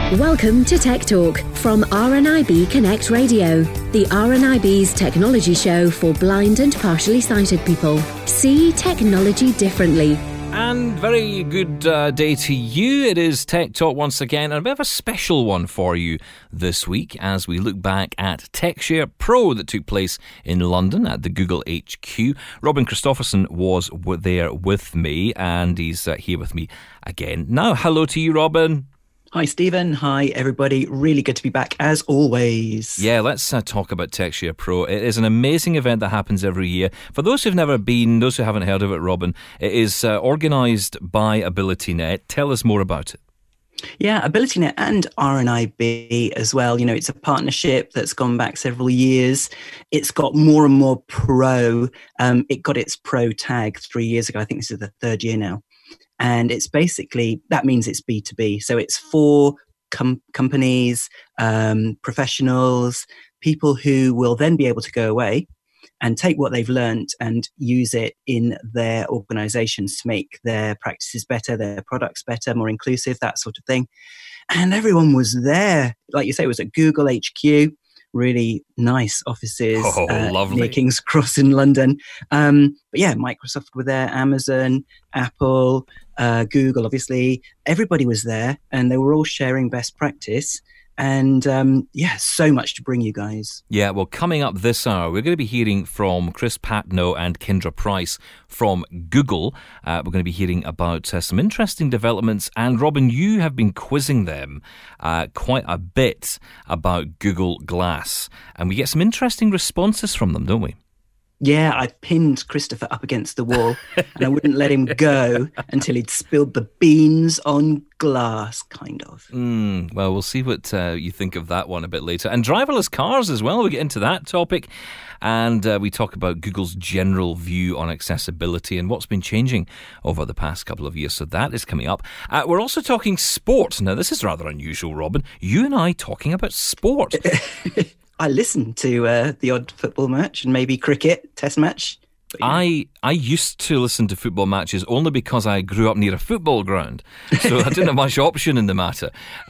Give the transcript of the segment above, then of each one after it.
Welcome to Tech Talk from RNIB Connect Radio, the RNIB's technology show for blind and partially sighted people. See technology differently. And very good day to you. It is Tech Talk once again, and a bit of a special one for you this week as we look back at TechShare Pro that took place in London at the Google HQ. Robin Christopherson was there with me, and he's here with me again. Now, hello to you, Robin. Hi, Stephen. Hi, everybody. Really good to be back, as always. Yeah, let's talk about TechShare Pro. It is an amazing event that happens every year. For those who've never been, those who haven't heard of it, Robin, it is organised by AbilityNet. Tell us more about it. Yeah, AbilityNet and RNIB as well. You know, it's a partnership that's gone back several years. It's got more and more pro. It got its pro tag 3 years ago. I think this is the third year now. And it's basically, that means it's B2B. So it's for companies, professionals, people who will then be able to go away and take what they've learned and use it in their organizations to make their practices better, their products better, more inclusive, that sort of thing. And everyone was there. Like you say, it was at Google HQ. Really nice offices near King's Cross in London. But yeah, Microsoft were there, Amazon, Apple, Google, obviously. Everybody was there, and they were all sharing best practice. And yeah, so much to bring you guys. Yeah, well, coming up this hour, we're going to be hearing from Chris Patno and Kendra Price from Google. We're going to be hearing about some interesting developments. And Robin, you have been quizzing them quite a bit about Google Glass. And we get some interesting responses from them, don't we? Yeah, I pinned Christopher up against the wall and I wouldn't let him go until he'd spilled the beans on glass, kind of. Well, we'll see what you think of that one a bit later. And driverless cars as well. We get into that topic. And we talk about Google's general view on accessibility and what's been changing over the past couple of years. So that is coming up. We're also talking sport. Now, this is rather unusual, Robin. You and I talking about sport. I listen to the odd football match and maybe cricket test match. I used to listen to football matches only because I grew up near a football ground, so I didn't have much option in the matter.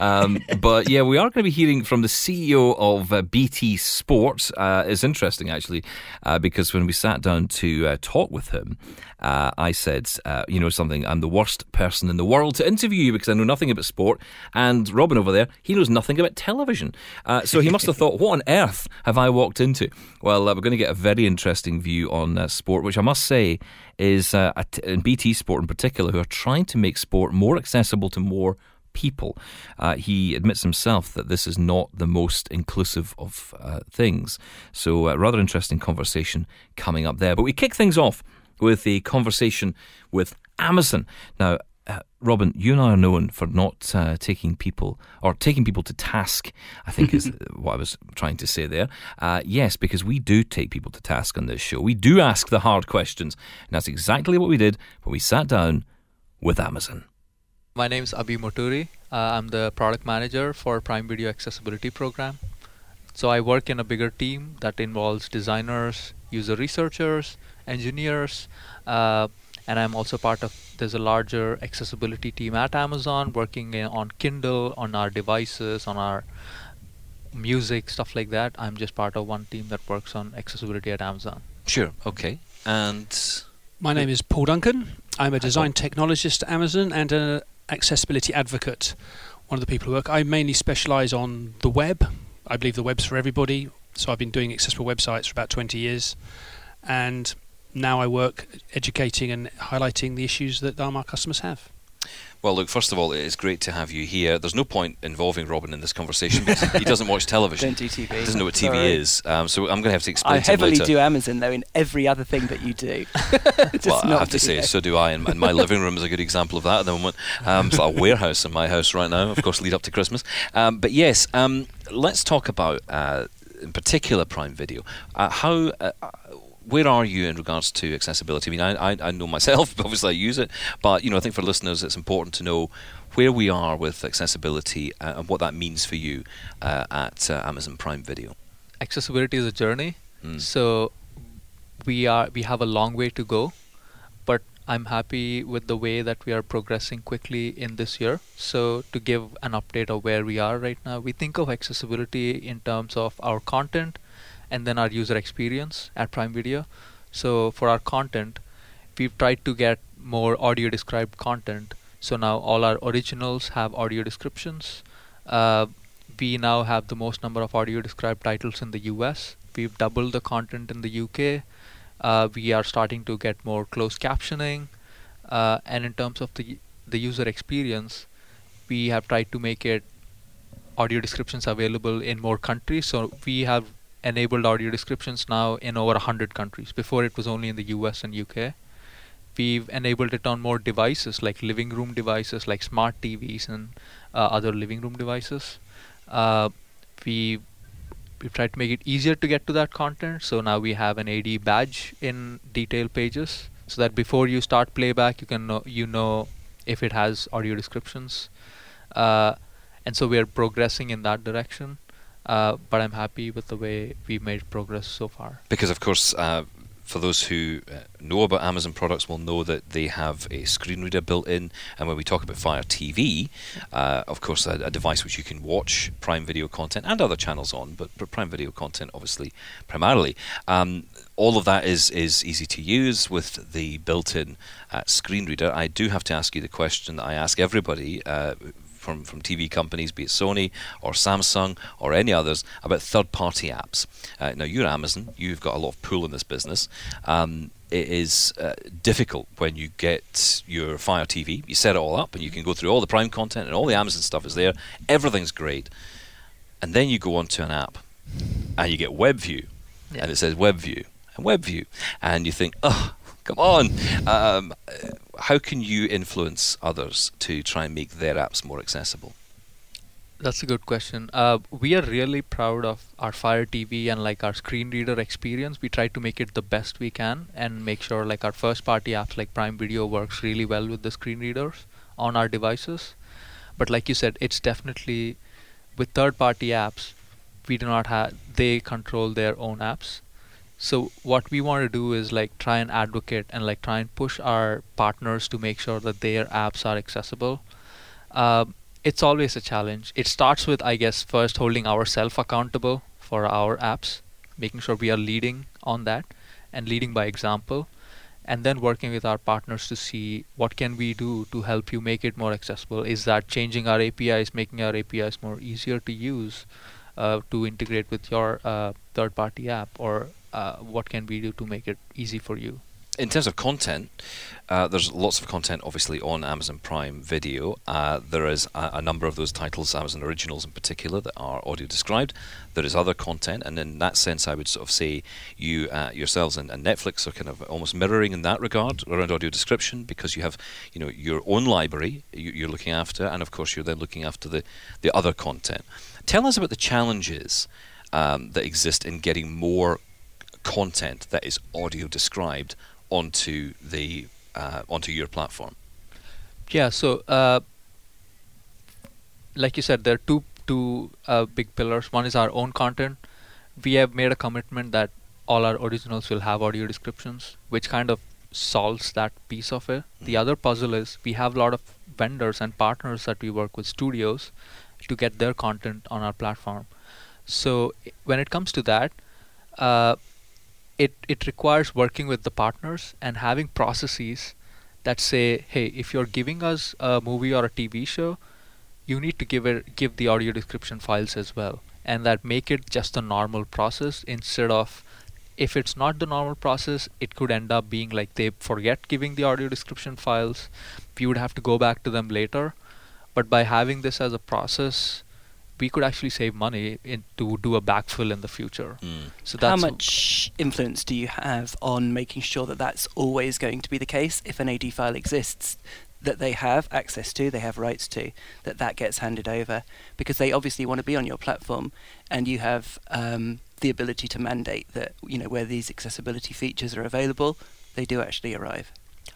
But yeah, we are going to be hearing from the CEO of BT Sport. It's interesting, actually, because when we sat down to talk with him, I said, you know something, I'm the worst person in the world to interview you because I know nothing about sport. And Robin over there, he knows nothing about television. So he must have thought, what on earth have I walked into? Well, we're going to get a very interesting view on sport, which I must say is, in BT Sport in particular, who are trying to make sport more accessible to more people. He admits himself that this is not the most inclusive of things. So rather interesting conversation coming up there. But we kick things off with a conversation with Amazon. Now, Robin, you and I are known for not taking people to task, I think is what I was trying to say there. Yes, because we do take people to task on this show. We do ask the hard questions. And that's exactly what we did when we sat down with Amazon. My name is Abhi Moturi. I'm the product manager for Prime Video Accessibility Program. So I work in a bigger team that involves designers, user researchers, engineers, and I'm also there's a larger accessibility team at Amazon working on Kindle, on our devices, on our music, stuff like that. I'm just part of one team that works on accessibility at Amazon. Sure, okay. And my name is Paul Duncan. I'm a design technologist at Amazon and an accessibility advocate. One of the people who work. I mainly specialise on the web. I believe the web's for everybody. So I've been doing accessible websites for about 20 years. And now I work educating and highlighting the issues that our customers have. Well, look, first of all, it's great to have you here. There's no point involving Robin in this conversation because he doesn't watch television. Don't do TV. He doesn't know what TV is. So I'm going to have to explain to him later. I heavily do Amazon, though, in every other thing that you do. Well, I have to say, so do I. And my living room is a good example of that at the moment. It's like a warehouse in my house right now, of course, lead up to Christmas. But yes, let's talk about, in particular, Prime Video. Where are you in regards to accessibility? I mean, I know myself, obviously I use it, but I think for listeners it's important to know where we are with accessibility and what that means for you at Amazon Prime Video. Accessibility is a journey, so we have a long way to go, but I'm happy with the way that we are progressing quickly in this year. So to give an update of where we are right now, we think of accessibility in terms of our content and then our user experience at Prime Video. So for our content, we've tried to get more audio described content. So now all our originals have audio descriptions. We now have the most number of audio described titles in the US. We've doubled the content in the UK. We are starting to get more closed captioning. And in terms of the user experience, we have tried to make it audio descriptions available in more countries. So we have enabled audio descriptions now in over 100 countries. Before it was only in the US and UK. We've enabled it on more devices like living room devices like smart TVs and other living room devices. We've tried to make it easier to get to that content. So now we have an AD badge in detail pages so that before you start playback, you can know if it has audio descriptions. And so we are progressing in that direction. But I'm happy with the way we made progress so far. Because, of course, for those who know about Amazon products will know that they have a screen reader built in, and when we talk about Fire TV, of course a device which you can watch Prime Video content and other channels on, but Prime Video content obviously primarily. All of that is easy to use with the built-in screen reader. I do have to ask you the question that I ask everybody from TV companies, be it Sony or Samsung or any others, about third-party apps. Now, you're Amazon. You've got a lot of pull in this business. It is difficult when you get your Fire TV. You set it all up, and you can go through all the Prime content, and all the Amazon stuff is there. Everything's great. And then you go onto an app, and you get WebView, and it says WebView, and WebView. And you think, oh, come on. How can you influence others to try and make their apps more accessible? That's a good question. We are really proud of our Fire TV and like our screen reader experience. We try to make it the best we can and make sure like our first party apps like Prime Video works really well with the screen readers on our devices. But like you said, it's definitely with third party apps, we do not have, they control their own apps. So what we want to do is like try and advocate and like try and push our partners to make sure that their apps are accessible. It's always a challenge. It starts with, I guess, first holding ourselves accountable for our apps, making sure we are leading on that and leading by example, and then working with our partners to see what can we do to help you make it more accessible. Is that changing our APIs, making our APIs more easier to use to integrate with your third-party app, or what can we do to make it easy for you? In terms of content, there's lots of content obviously on Amazon Prime Video. There is a number of those titles, Amazon Originals in particular, that are audio described. There is other content, and in that sense I would sort of say you yourselves and Netflix are kind of almost mirroring in that regard around audio description, because you have your own library you're looking after, and of course you're then looking after the other content. Tell us about the challenges that exist in getting more content that is audio described onto your platform. Yeah, so like you said, there are two big pillars. One is our own content. We have made a commitment that all our originals will have audio descriptions, which kind of solves that piece of it. The other puzzle is we have a lot of vendors and partners that we work with, studios, to get their content on our platform. So when it comes to that, it requires working with the partners and having processes that say, hey, if you're giving us a movie or a TV show, you need to give the audio description files as well, and that make it just a normal process, instead of, if it's not the normal process, it could end up being like they forget giving the audio description files. We would have to go back to them later. But by having this as a process, we could actually save money to do a backfill in the future. So that's how much influence do you have on making sure that that's always going to be the case? If an AD file exists that they have access to, they have rights to, that gets handed over, because they obviously want to be on your platform, and you have the ability to mandate that where these accessibility features are available, they do actually arrive.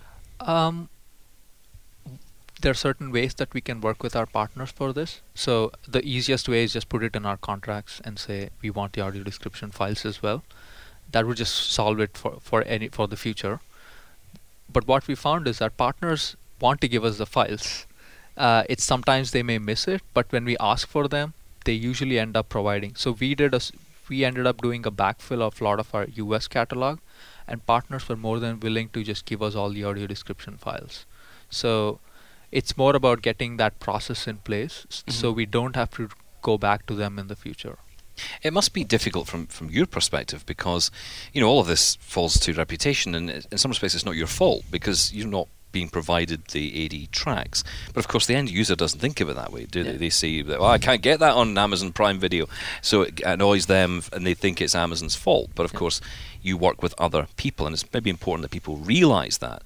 There are certain ways that we can work with our partners for this. So the easiest way is just put it in our contracts and say we want the audio description files as well. That would just solve it for the future. But what we found is that partners want to give us the files. It's sometimes they may miss it, but when we ask for them, they usually end up providing. So we ended up doing a backfill of a lot of our US catalog, and partners were more than willing to just give us all the audio description files. So it's more about getting that process in place, so we don't have to go back to them in the future. It must be difficult from your perspective because, all of this falls to reputation, and in some respects it's not your fault because you're not being provided the AD tracks. But of course the end user doesn't think of it that way, do they? They say, I can't get that on Amazon Prime Video. So it annoys them and they think it's Amazon's fault. But of course you work with other people, and it's maybe important that people realise that.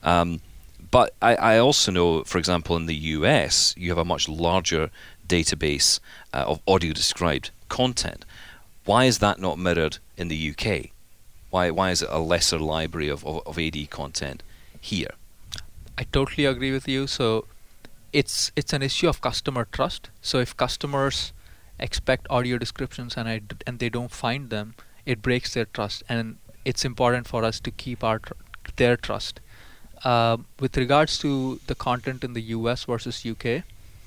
But I also know, for example, in the US, you have a much larger database of audio-described content. Why is that not mirrored in the UK? Why is it a lesser library of AD content here? I totally agree with you. So it's an issue of customer trust. So if customers expect audio descriptions and they don't find them, it breaks their trust, and it's important for us to keep their trust. With regards to the content in the US versus UK,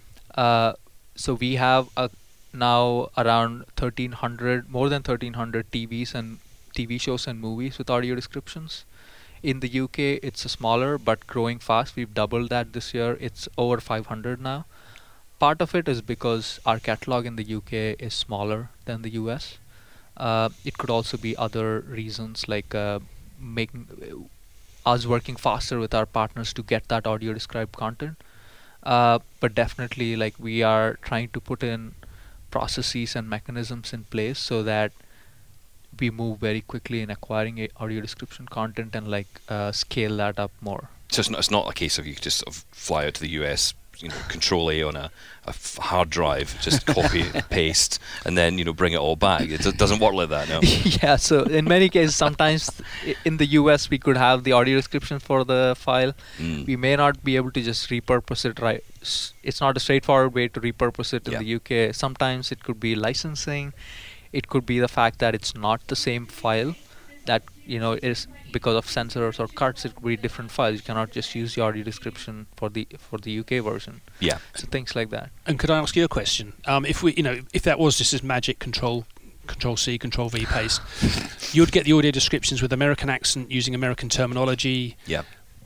so we have now around more than 1,300 TV shows and movies with audio descriptions. In the UK, it's smaller but growing fast. We've doubled that this year. It's over 500 now. Part of it is because our catalog in the UK is smaller than the US. It could also be other reasons, like making us working faster with our partners to get that audio described content. But definitely, we are trying to put in processes and mechanisms in place so that we move very quickly in acquiring audio description content and scale that up more. So it's not a case of you just sort of fly out to the US, Control A on a hard drive, just copy paste, and then bring it all back. It doesn't work like that, no. Yeah. So in many cases, sometimes in the US we could have the audio description for the file. We may not be able to just repurpose it. Right. It's not a straightforward way to repurpose it in the UK. Sometimes it could be licensing. It could be the fact that it's not the same file, that is because of censors or cuts. It could be different files. You cannot just use the audio description for the UK version. Yeah. So things like that. And could I ask you a question? If that was just as magic Control C, Control V paste, you'd get the audio descriptions with American accent using American terminology. Yeah.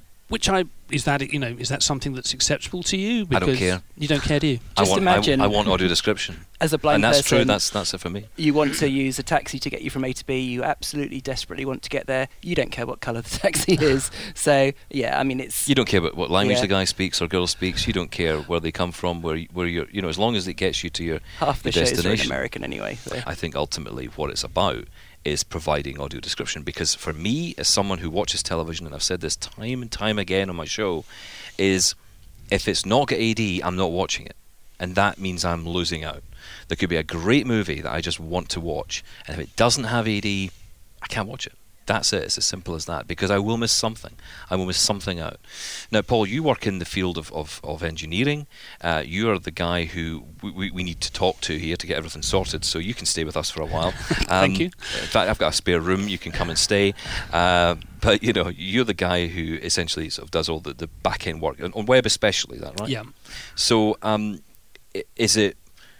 Is that something that's acceptable to you? Because I don't care. You don't care, do you? Just imagine. I want audio description. As a blind person, person, and that's true. That's it for me. You want to use a taxi to get you from A to B. You absolutely desperately want to get there. You don't care what colour the taxi is. So it's. You don't care what language the guy speaks or girl speaks. You don't care where they come from. Where you're. As long as it gets you to your half the destination. shows are in American anyway. So. I think ultimately what it's about is providing audio description, because for me, as someone who watches television, and I've said this time and time again on my show, is if it's not got AD, I'm not watching it, and that means I'm losing out. There could be a great movie that I just want to watch, and if it doesn't have AD, I can't watch it. That's it. It's as simple as that, because I will miss something. I will miss something out. Now, Paul, you work in the field of engineering. You are the guy who we need to talk to here to get everything sorted, so you can stay with us for a while. Thank you. In fact, I've got a spare room. You can come and stay. But, you're the guy who essentially sort of does all the back-end work, on web especially, is that right? Yeah. So is it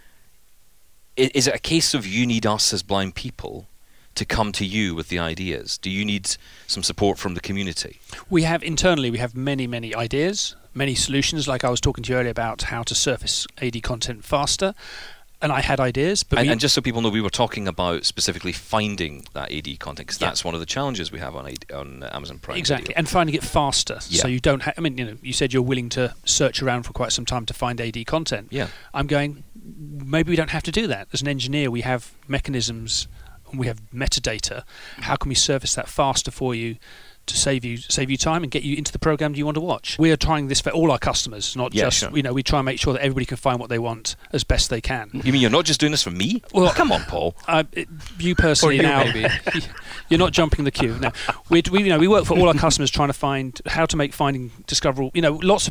a case of you need us as blind people to come to you with the ideas? Do you need some support from the community? We have many, many ideas, many solutions. Like I was talking to you earlier about how to surface AD content faster, and I had ideas. But and just so people know, we were talking about specifically finding that AD content, because that's one of the challenges we have on Amazon Prime. Exactly, Video. and finding it faster. Yeah. So you don't you said you're willing to search around for quite some time to find AD content. Yeah. I'm going, maybe we don't have to do that. As an engineer, we have mechanisms. We have metadata. How can we surface that faster for you to save you time and get you into the program you want to watch? We are trying this for all our customers, not just sure. We try and make sure that everybody can find what they want as best they can. You mean you're not just doing this for me? Well, come on, Paul. You personally now, maybe. You're not jumping the queue. No, we work for all our customers, trying to find how to make finding discoverable. Lots of people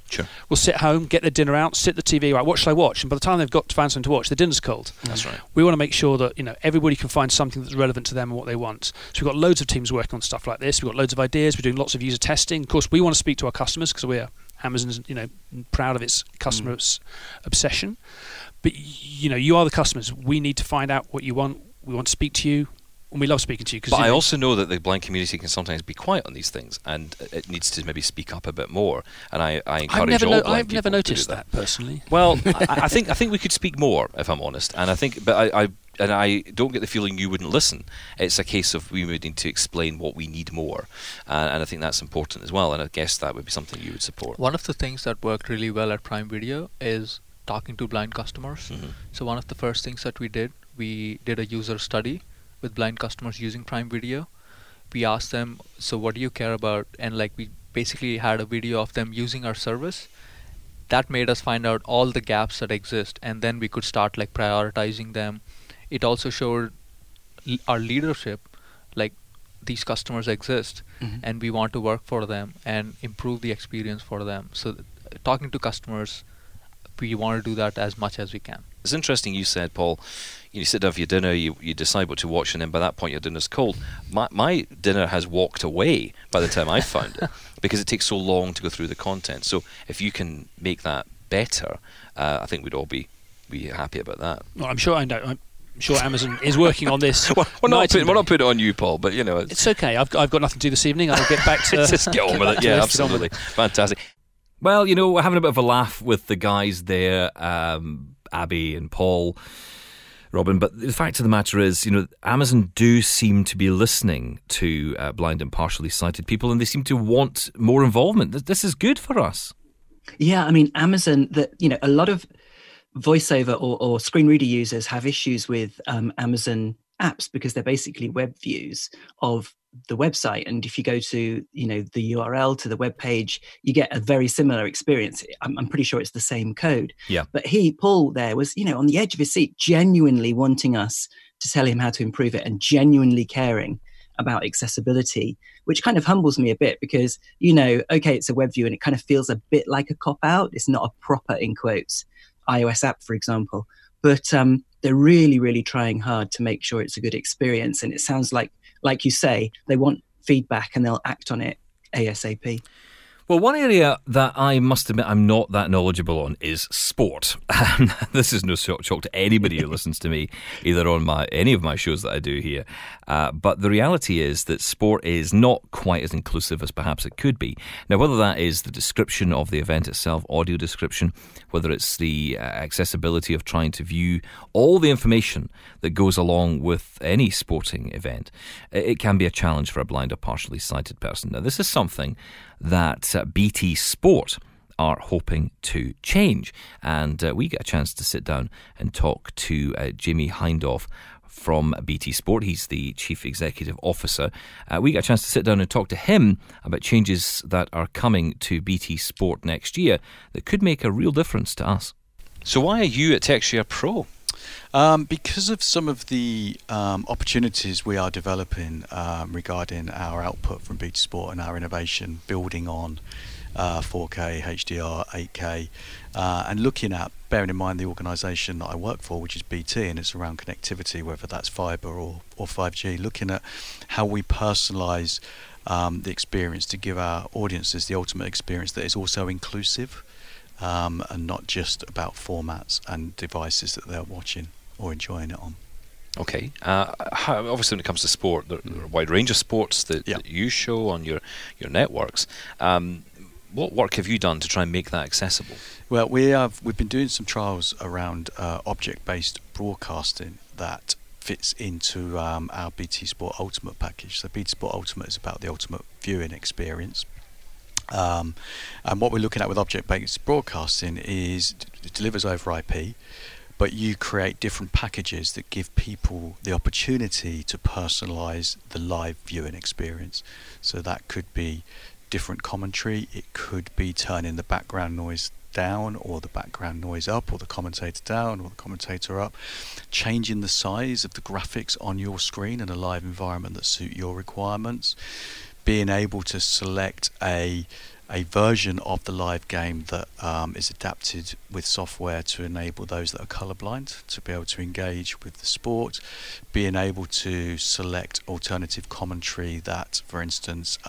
Sure. will sit home, get their dinner out, sit the TV, right, what shall I watch? And by the time they've got to find something to watch, the dinner's cold. That's right. We want to make sure that everybody can find something that's relevant to them and what they want. So we've got loads of teams working on stuff like this. We've got loads of ideas. We're doing lots of user testing. Of course, we want to speak to our customers because we're Amazon's, proud of its customers' obsession. But you are the customers. We need to find out what you want. We want to speak to you. And we love speaking to you. But I also know that the blind community can sometimes be quiet on these things, and it needs to maybe speak up a bit more. And I encourage all blind people I've never noticed to do that personally. Well, I think we could speak more, if I'm honest. And I think, but I don't get the feeling you wouldn't listen. It's a case of we would need to explain what we need more, and I think that's important as well. And I guess that would be something you would support. One of the things that worked really well at Prime Video is talking to blind customers. Mm-hmm. So one of the first things that we did a user study with blind customers using Prime Video. We asked them, so what do you care about? And we basically had a video of them using our service. That made us find out all the gaps that exist, and then we could start prioritizing them. It also showed our leadership, these customers exist, and we want to work for them and improve the experience for them. So talking to customers, we want to do that as much as we can. It's interesting you said, Paul, you sit down for your dinner, you decide what to watch, and then by that point your dinner's cold. My dinner has walked away by the time I found it because it takes so long to go through the content. So if you can make that better, I think we'd all be happy about that. Well, I'm sure Amazon is working on this. We're not putting it on you, Paul, but it's okay. I've got nothing to do this evening. I'll get back to just get on with it. Yeah, absolutely, fantastic. Well, we're having a bit of a laugh with the guys there, Abby and Paul, Robin, but the fact of the matter is, Amazon do seem to be listening to blind and partially sighted people, and they seem to want more involvement. This is good for us. Yeah, I mean, Amazon, a lot of voiceover or screen reader users have issues with Amazon apps because they're basically web views of the website, and if you go to the URL to the web page, you get a very similar experience. I'm pretty sure it's the same code. Yeah. But Paul there was on the edge of his seat, genuinely wanting us to tell him how to improve it and genuinely caring about accessibility, which kind of humbles me a bit because okay, it's a web view and it kind of feels a bit like a cop out. It's not a proper, in quotes, iOS app, for example, but they're really, really trying hard to make sure it's a good experience. And it sounds like you say, they want feedback and they'll act on it ASAP. Well, one area that I must admit I'm not that knowledgeable on is sport. This is no shock to anybody who listens to me, either on any of my shows that I do here. But the reality is that sport is not quite as inclusive as perhaps it could be. Now, whether that is the description of the event itself, audio description, whether it's the accessibility of trying to view all the information that goes along with any sporting event, it can be a challenge for a blind or partially sighted person. Now, this is something that BT Sport are hoping to change. And we get a chance to sit down and talk to Jamie Hindhaugh from BT Sport. He's the Chief Executive Officer. We get a chance to sit down and talk to him about changes that are coming to BT Sport next year that could make a real difference to us. So why are you at TechShare Pro? Because of some of the opportunities we are developing regarding our output from BT Sport and our innovation, building on 4K, HDR, 8K, and looking at, bearing in mind the organisation that I work for, which is BT, and it's around connectivity, whether that's fibre or 5G, looking at how we personalise the experience to give our audiences the ultimate experience that is also inclusive and not just about formats and devices that they're watching or enjoying it on. Okay. Obviously, when it comes to sport, there are a wide range of sports that you show on your networks. What work have you done to try and make that accessible? Well, we've been doing some trials around object-based broadcasting that fits into our BT Sport Ultimate package. So BT Sport Ultimate is about the ultimate viewing experience. And what we're looking at with object-based broadcasting is it delivers over IP, but you create different packages that give people the opportunity to personalize the live viewing experience. So that could be different commentary, it could be turning the background noise down or the background noise up, or the commentator down or the commentator up, changing the size of the graphics on your screen in a live environment that suit your requirements, being able to select a a version of the live game that is adapted with software to enable those that are colourblind to be able to engage with the sport, being able to select alternative commentary that, for instance,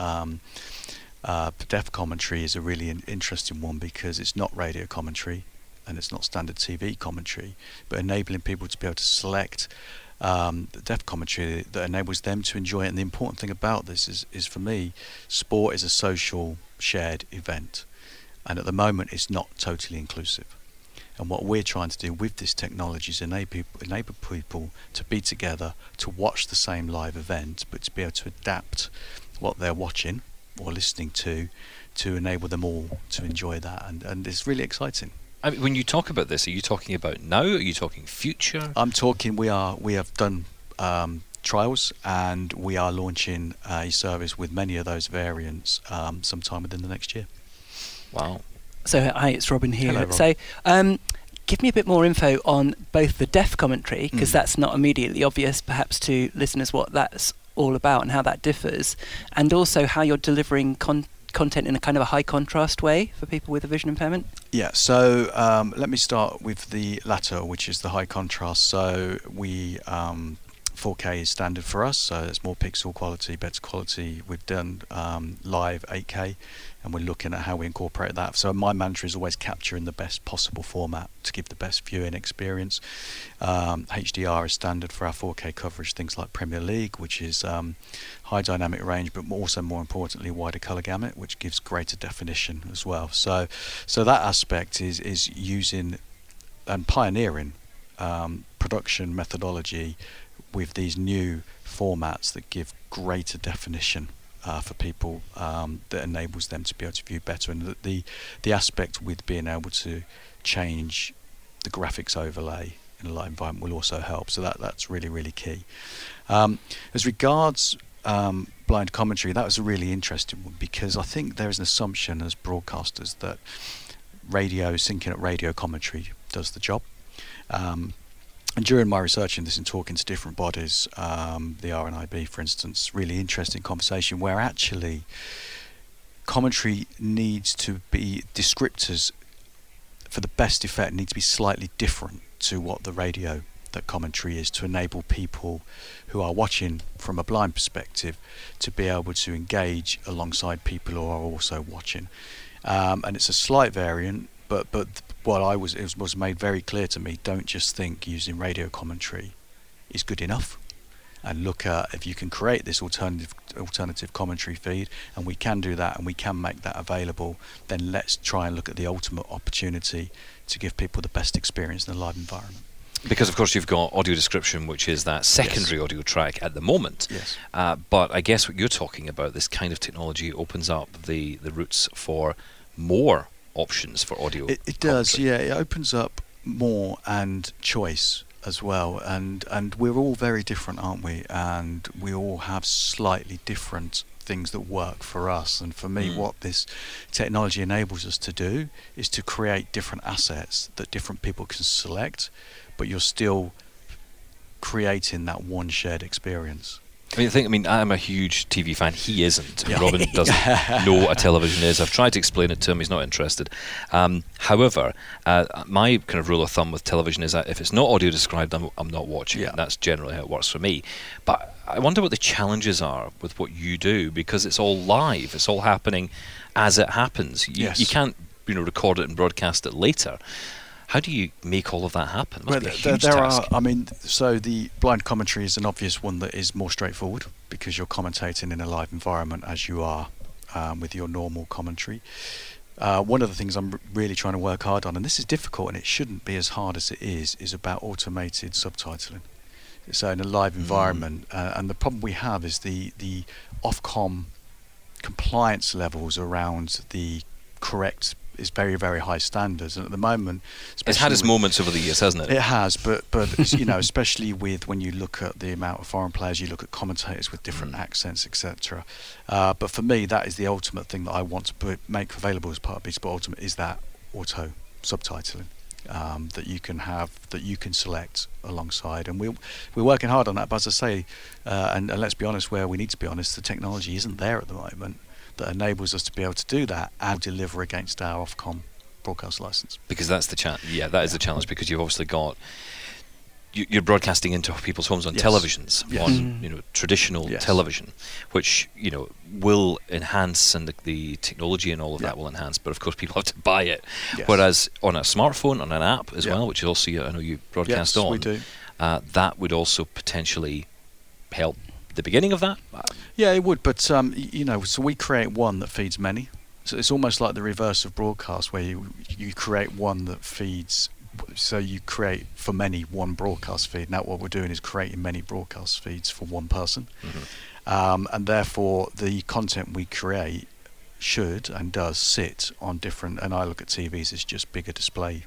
deaf commentary is a really interesting one because it's not radio commentary and it's not standard TV commentary, but enabling people to be able to select the deaf commentary that enables them to enjoy it. And the important thing about this is for me, sport is a social shared event, and at the moment it's not totally inclusive. And what we're trying to do with this technology is enable people to be together, to watch the same live event, but to be able to adapt what they're watching or listening to enable them all to enjoy that, and it's really exciting. I mean, when you talk about this, are you talking about now? Are you talking future? I'm talking. We have done trials, and we are launching a service with many of those variants sometime within the next year. Wow. So hi, it's Robin here. Hello, Robin. So give me a bit more info on both the deaf commentary, because that's not immediately obvious perhaps to listeners what that's all about and how that differs, and also how you're delivering content in a kind of a high contrast way for people with a vision impairment. Yeah, so let me start with the latter, which is the high contrast. So we 4K is standard for us, so it's more pixel quality, better quality. We've done live 8K, and we're looking at how we incorporate that. So my mantra is always capture in the best possible format to give the best viewing experience. HDR is standard for our 4K coverage, things like Premier League, which is high dynamic range, but also more importantly wider colour gamut, which gives greater definition as well. So that aspect is using and pioneering production methodology with these new formats that give greater definition for people, that enables them to be able to view better, and the aspect with being able to change the graphics overlay in a live environment will also help. So that's really, really key. As regards blind commentary, that was a really interesting one, because I think there is an assumption as broadcasters that syncing at radio commentary does the job. And during my research in this and talking to different bodies, the RNIB, for instance, really interesting conversation where actually commentary needs to be, descriptors for the best effect need to be slightly different to what the radio that commentary is, to enable people who are watching from a blind perspective to be able to engage alongside people who are also watching. And it's a slight variant, but what it was made very clear to me, don't just think using radio commentary is good enough, and look at if you can create this alternative commentary feed, and we can do that and we can make that available, then let's try and look at the ultimate opportunity to give people the best experience in a live environment. Because of course you've got audio description, which is that secondary audio track at the moment. Yes. But I guess what you're talking about, this kind of technology opens up the routes for more options for audio. It does, yeah. It opens up more and choice as well, and we're all very different, aren't we? And we all have slightly different things that work for us. And for me, what this technology enables us to do is to create different assets that different people can select, but you're still creating that one shared experience. I mean, I'm a huge TV fan. He isn't. Yeah. Robin doesn't know what a television is. I've tried to explain it to him. He's not interested. However, my kind of rule of thumb with television is that if it's not audio described, I'm not watching it. That's generally how it works for me. But I wonder what the challenges are with what you do, because it's all live. It's all happening as it happens. You can't, record it and broadcast it later. How do you make all of that happen? It must be a huge task. So the blind commentary is an obvious one that is more straightforward, because you're commentating in a live environment as you are with your normal commentary. One of the things I'm really trying to work hard on, and this is difficult and it shouldn't be as hard as it is about automated subtitling. So in a live environment, and the problem we have is the Ofcom compliance levels around the correct is very, very high standards, and at the moment it's had its moments over the years, hasn't it? It has, but especially with when you look at the amount of foreign players, you look at commentators with different accents, etc. But for me, that is the ultimate thing that I want to make available as part of BT Sport Ultimate, is that auto subtitling that you can have, that you can select alongside, and we're working hard on that. But as I say, and let's be honest, where we need to be honest, the technology isn't there at the moment. that enables us to be able to do that and deliver against our Ofcom broadcast license. Because that's the that is the challenge, because you've obviously got you're broadcasting into people's homes on televisions, on traditional television, which will enhance, and the technology and all of that will enhance. But of course, people have to buy it. Yes. Whereas on a smartphone, on an app as well, which also I know you broadcast on, we do. That would also potentially help the beginning of that. Yeah, it would. But so we create one that feeds many. So it's almost like the reverse of broadcast, where you create one that feeds. So you create for many one broadcast feed. Now what we're doing is creating many broadcast feeds for one person, and therefore the content we create should and does sit on different. And I look at TVs as just bigger display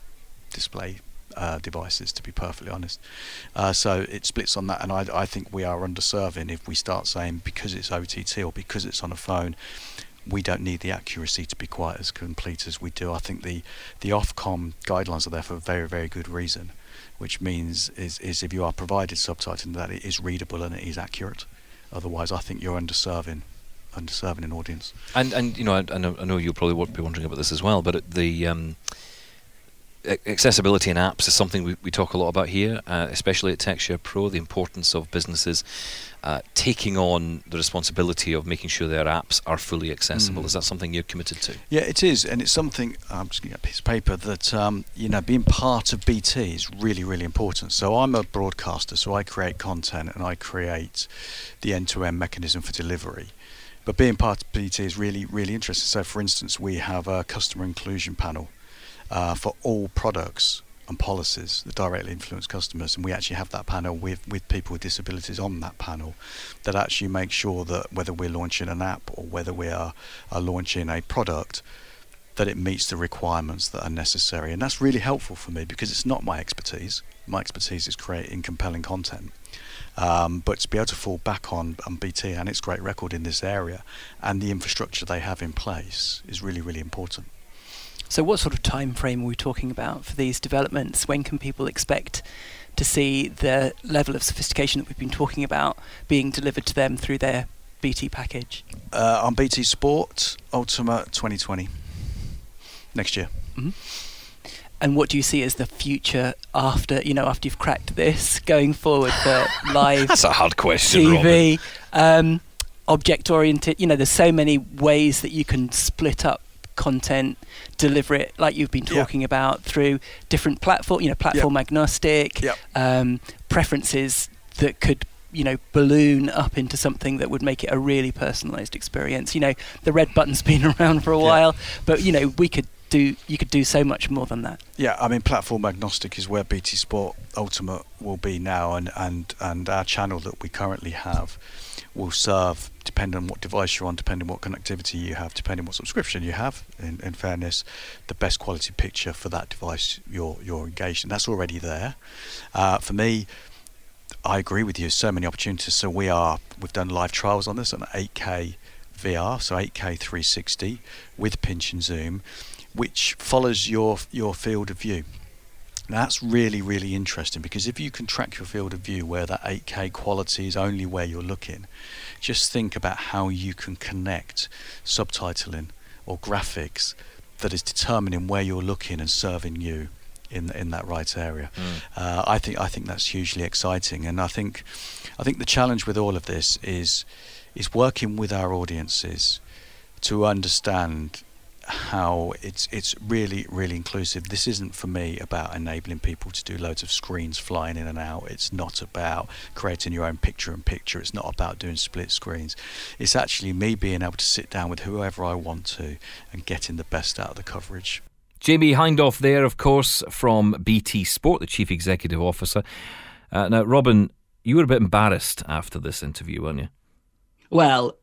devices, to be perfectly honest. So it splits on that, and I think we are underserving if we start saying because it's OTT or because it's on a phone, we don't need the accuracy to be quite as complete as we do. I think the Ofcom guidelines are there for a very, very good reason, which means is if you are provided subtitling, that it is readable and it is accurate. Otherwise, I think you're underserving an audience. And I know you'll probably be wondering about this as well, but the accessibility in apps is something we talk a lot about here, especially at TechShare Pro, the importance of businesses taking on the responsibility of making sure their apps are fully accessible. Is that something you're committed to? Yeah, it is, and it's something, I'm just going to get a piece of paper, that being part of BT is really, really important. So I'm a broadcaster, so I create content and I create the end-to-end mechanism for delivery. But being part of BT is really, really interesting. So for instance, we have a customer inclusion panel for all products and policies that directly influence customers, and we actually have that panel with people with disabilities on that panel that actually make sure that whether we're launching an app or whether we are launching a product, that it meets the requirements that are necessary. And that's really helpful for me because it's not my expertise. My expertise is creating compelling content. But to be able to fall back on BT and its great record in this area and the infrastructure they have in place is really, really important. So what sort of time frame are we talking about for these developments? When can people expect to see the level of sophistication that we've been talking about being delivered to them through their BT package? On BT Sport Ultimate 2020, next year. Mm-hmm. And what do you see as the future after you've cracked this, going forward for live That's a hard question, TV, object-oriented? There's so many ways that you can split up content, deliver it like you've been talking about through different platform agnostic, preferences that could balloon up into something that would make it a really personalized experience. The red button's been around for a while, but you could do so much more than that. Yeah, I mean, platform agnostic is where BT Sport Ultimate will be now, and our channel that we currently have will serve, depending on what device you're on, depending on what connectivity you have, depending on what subscription you have, in fairness, the best quality picture for that device you're engaged in. That's already there. For me, I agree with you, so many opportunities. So we've done live trials on this on 8K VR, so 8K 360 with pinch and zoom, which follows your field of view. Now that's really, really interesting, because if you can track your field of view where that 8K quality is only where you're looking, just think about how you can connect subtitling or graphics that is determining where you're looking and serving you in that right area. I think that's hugely exciting, and I think the challenge with all of this is working with our audiences to understand how it's really, really inclusive. This isn't for me about enabling people to do loads of screens flying in and out. It's not about creating your own picture-in-picture. It's not about doing split screens. It's actually me being able to sit down with whoever I want to and getting the best out of the coverage. Jamie Hindhaugh there, of course, from BT Sport, the Chief Executive Officer. Now, Robin, you were a bit embarrassed after this interview, weren't you? Well,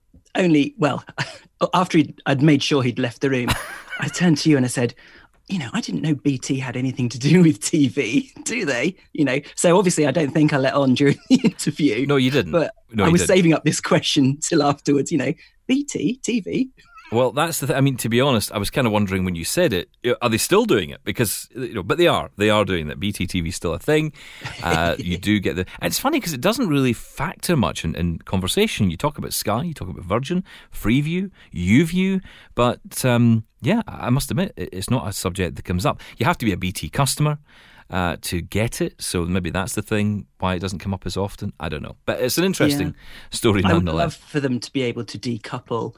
after I'd made sure he'd left the room, I turned to you and I said, I didn't know BT had anything to do with TV, do they? So obviously I don't think I let on during the interview. No, you didn't. But I was saving up this question till afterwards, BT, TV. Well, that's the thing. I mean, to be honest, I was kind of wondering when you said it, are they still doing it? Because, but they are doing that. BTTV is still a thing. You do get and it's funny because it doesn't really factor much in conversation. You talk about Sky, you talk about Virgin, Freeview, YouView, but yeah, I must admit, it's not a subject that comes up. You have to be a BT customer to get it, so maybe that's the thing why it doesn't come up as often. I don't know, but it's an interesting story nonetheless. I would love for them to be able to decouple,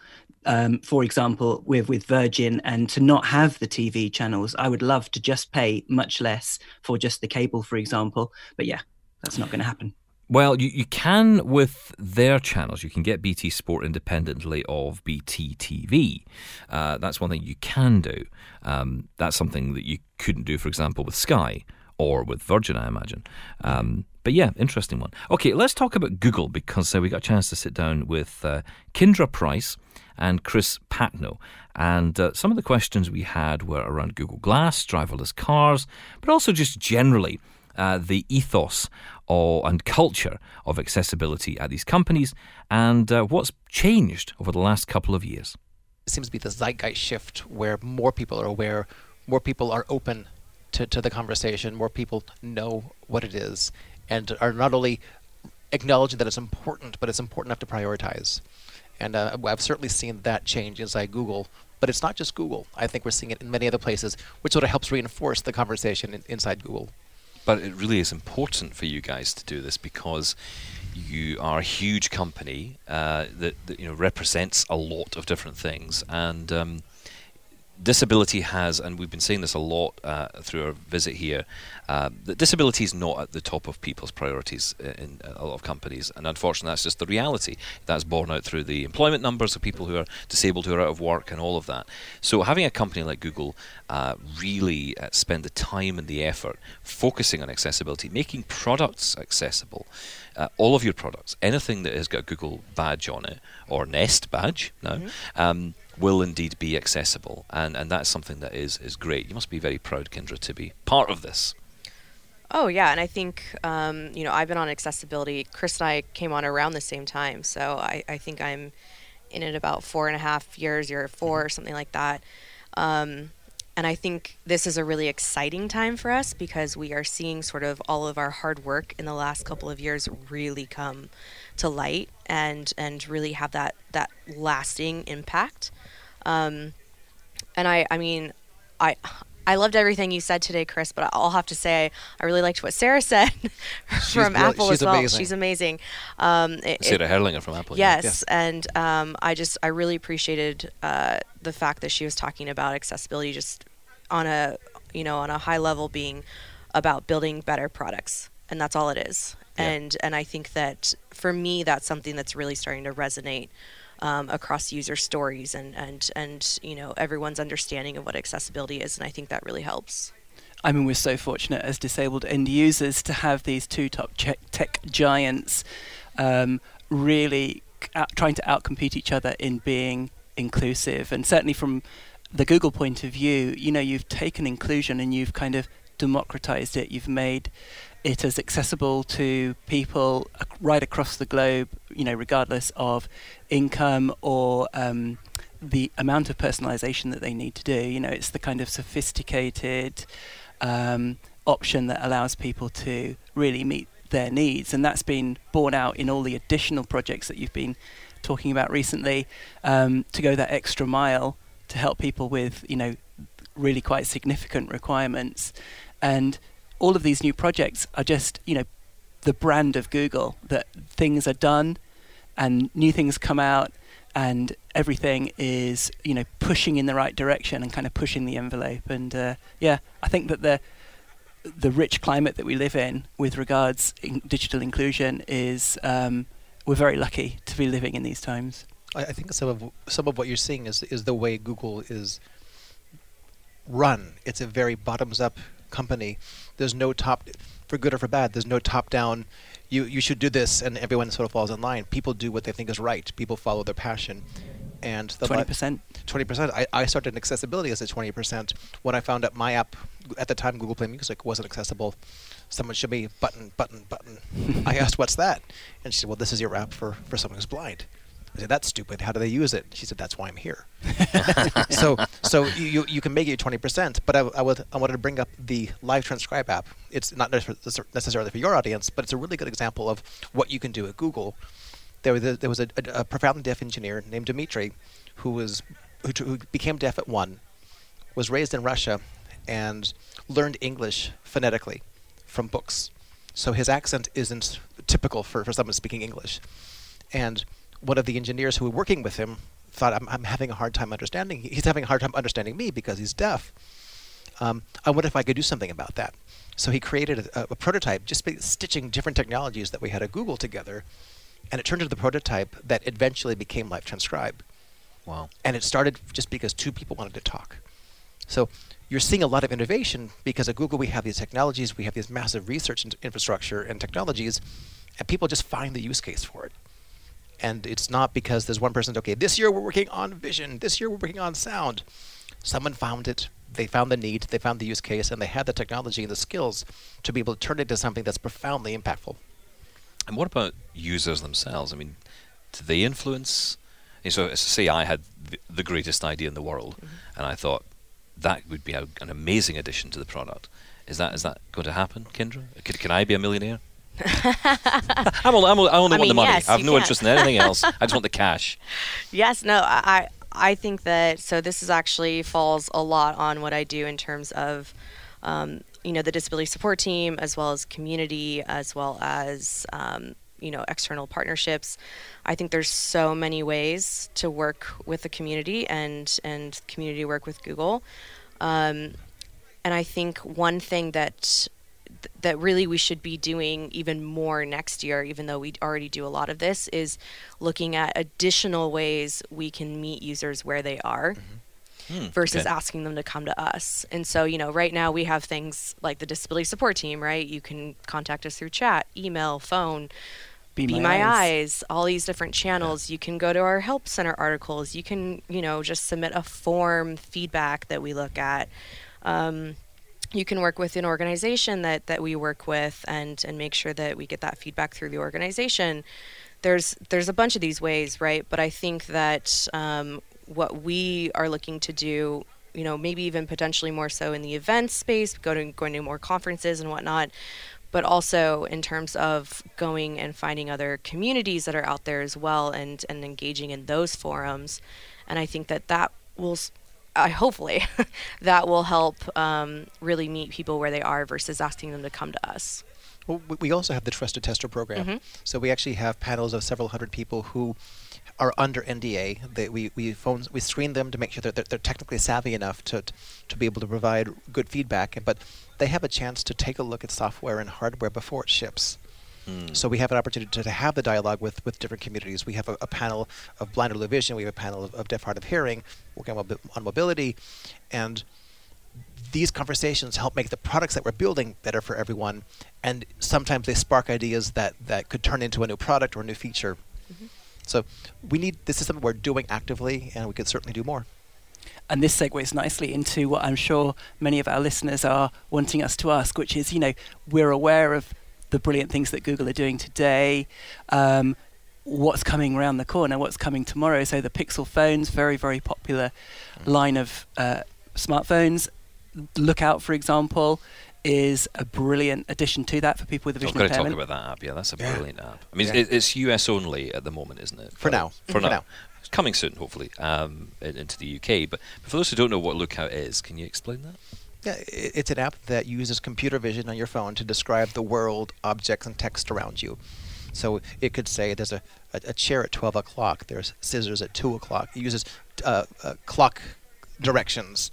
for example, with Virgin, and to not have the TV channels. I would love to just pay much less for just the cable, for example. But yeah, that's not going to happen. Well, you can with their channels. You can get BT Sport independently of BT TV. That's one thing you can do. That's something that you couldn't do, for example, with Sky or with Virgin, I imagine. But yeah, interesting one. Okay, let's talk about Google, because we got a chance to sit down with Kyndra Price and Chris Patno. And some of the questions we had were around Google Glass, driverless cars, but also just generally the ethos and culture of accessibility at these companies, and what's changed over the last couple of years. It seems to be the zeitgeist shift where more people are aware, more people are open to the conversation, more people know what it is, and are not only acknowledging that it's important, but it's important enough to prioritize. And I've certainly seen that change inside Google, but it's not just Google. I think we're seeing it in many other places, which sort of helps reinforce the conversation inside Google. But it really is important for you guys to do this, because you are a huge company that represents a lot of different things, and disability has, and we've been saying this a lot through our visit here, that disability is not at the top of people's priorities in a lot of companies, and unfortunately that's just the reality. That's borne out through the employment numbers of people who are disabled, who are out of work, and all of that. So having a company like Google really spend the time and the effort focusing on accessibility, making products accessible, all of your products, anything that has got a Google badge on it, or Nest badge now, will indeed be accessible, and that's something that is great. You must be very proud, Kyndra, to be part of this. Oh yeah, and I think I've been on accessibility. Chris and I came on around the same time, so I think I'm in it about 4.5 years, or 4 or something like that. And I think this is a really exciting time for us, because we are seeing sort of all of our hard work in the last couple of years really come to light and really have that lasting impact. And I loved everything you said today, Chris, but I'll have to say I really liked what Sarah said from Apple as well. Amazing. She's amazing. Sarah Herlinger from Apple. Yes, and I really appreciated the fact that she was talking about accessibility just on a high level, being about building better products, and that's all it is. Yeah. And I think that for me, that's something that's really starting to resonate across user stories and everyone's understanding of what accessibility is, and I think that really helps. I mean, we're so fortunate as disabled end users to have these two top tech giants really trying to outcompete each other in being inclusive. And certainly from the Google point of view, you've taken inclusion and you've kind of democratized it. You've made it as accessible to people right across the globe, regardless of income or the amount of personalization that they need to do. It's the kind of sophisticated option that allows people to really meet their needs. And that's been borne out in all the additional projects that you've been talking about recently, to go that extra mile to help people with, really quite significant requirements. And all of these new projects are just, the brand of Google, that things are done and new things come out and everything is, pushing in the right direction and kind of pushing the envelope. And I think that the rich climate that we live in with regards digital inclusion is, we're very lucky to be living in these times. I think some of what you're seeing is the way Google is run. It's a very bottoms-up company. There's no top, for good or for bad, there's no top-down, you should do this, and everyone sort of falls in line. People do what they think is right. People follow their passion. And 20%. 20%. I started in accessibility as a 20%. When I found out my app, at the time Google Play Music wasn't accessible, someone showed me button. I asked, what's that? And she said, well, this is your app for someone who's blind. I said, that's stupid. How do they use it? She said, that's why I'm here. so you can make it 20%, but I wanted to bring up the Live Transcribe app. It's not necessarily for your audience, but it's a really good example of what you can do at Google. There was a profoundly deaf engineer named Dmitry who became deaf at 1, was raised in Russia, and learned English phonetically from books. So his accent isn't typical for someone speaking English. And one of the engineers who were working with him thought, I'm having a hard time understanding. He's having a hard time understanding me because he's deaf. I wonder if I could do something about that. So he created a prototype, just stitching different technologies that we had at Google together, and it turned into the prototype that eventually became Live Transcribe. Wow. And it started just because 2 people wanted to talk. So you're seeing a lot of innovation because at Google we have these technologies, we have this massive research infrastructure and technologies, and people just find the use case for it. And it's not because there's one person, okay, this year we're working on vision, this year we're working on sound. Someone found it, they found the need, they found the use case, and they had the technology and the skills to be able to turn it into something that's profoundly impactful. And what about users themselves? I mean, do they influence? So say I had the greatest idea in the world, and I thought that would be an amazing addition to the product. Is that going to happen, Kendra? Can I be a millionaire? I only want the money. Yes, I have no interest in anything else. I just want the cash. Yes, no, I think that, so this is actually falls a lot on what I do in terms of, the disability support team, as well as community, as well as, external partnerships. I think there's so many ways to work with the community and community work with Google. And I think one thing that really we should be doing even more next year, even though we already do a lot of this, is looking at additional ways we can meet users where they are versus asking them to come to us. And so, right now we have things like the disability support team, right? You can contact us through chat, email, phone, Be My Eyes, all these different channels. You can go to our Help Center articles. You can, just submit a form, feedback that we look at. You can work with an organization that we work with and make sure that we get that feedback through the organization. There's a bunch of these ways, right? But I think that what we are looking to do, maybe even potentially more so in the event space, going to more conferences and whatnot, but also in terms of going and finding other communities that are out there as well and engaging in those forums. And I think that will... hopefully that will help really meet people where they are versus asking them to come to us. Well, we also have the Trusted Tester program. So we actually have panels of several hundred people who are under NDA. We screen them to make sure that they're technically savvy enough to be able to provide good feedback, but they have a chance to take a look at software and hardware before it ships. So we have an opportunity to have the dialogue with different communities. We have a panel of blind or low vision. We have a panel of deaf, hard of hearing, working on mobility. And these conversations help make the products that we're building better for everyone. And sometimes they spark ideas that could turn into a new product or a new feature. So this is something we're doing actively, and we could certainly do more. And this segues nicely into what I'm sure many of our listeners are wanting us to ask, which is, we're aware of the brilliant things that Google are doing today, what's coming around the corner, what's coming tomorrow. So the Pixel phones, very, very popular line of smartphones. Lookout, for example, is a brilliant addition to that for people with a vision impairment. impairment. I've got to talk about that app. Yeah, that's a brilliant app. I mean, it's US only at the moment, isn't it? For now. It's coming soon, hopefully, into the UK. But for those who don't know what Lookout is, can you explain that? Yeah, it's an app that uses computer vision on your phone to describe the world, objects, and text around you. So it could say there's a chair at 12 o'clock, there's scissors at 2 o'clock. It uses clock directions,